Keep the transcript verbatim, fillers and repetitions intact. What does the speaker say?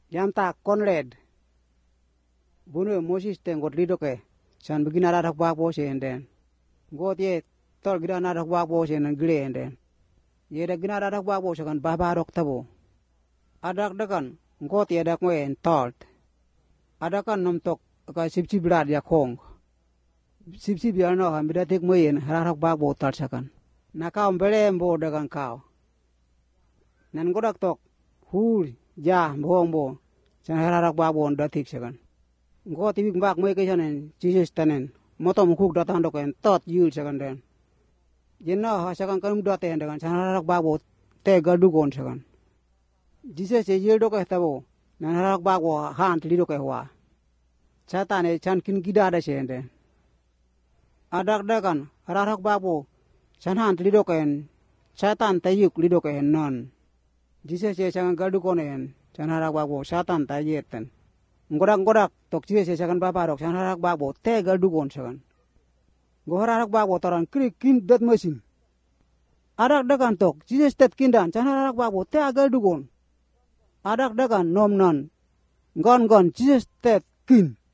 Jam tak konled. Bunu Moses ten got lido ke. San begina ada bak bo sen den. Got ye tol gida na bak bo sen gile den. Ye da gina ada bak bo kan baba rok tabo. Adak dakan got ye dak ngwe tolt. Adakan nom tok ka sip sip brad ya kong. Sip sip ya no ham bidatik moyen harak bak bo tar sakan. Nakau mbele mbo dakan kau. Nan godak tok hul ja mbong bo. San harak bak bo datik sakan. Got ibik bak moy ke sanen Jesus tanen. Motom kuk datang doken tot yul sakan den. Jenna sakan kanum daten dengan san harak bak bo te gadukon sakan. Jesus ye yul doke tabo. Nan harak bak bo han tli doke wa. Satan e chan kin gida da sende. Adak dakan harak bak bo san han tli doken Satan tayuk li doke non. Jesus ye sakan gadukon en san harak bak bo Satan tayeten. Ngodak-ngodak tok Jesus sakan baba rok san harak bak bo te gadukon sakan. Go harak bak bo toran krik kin dat mesin. Adak dakan tok Jesus tet kindan san harak bak bo te gadukon. Adak dakan nom non. Gon gon Jesus tet kin.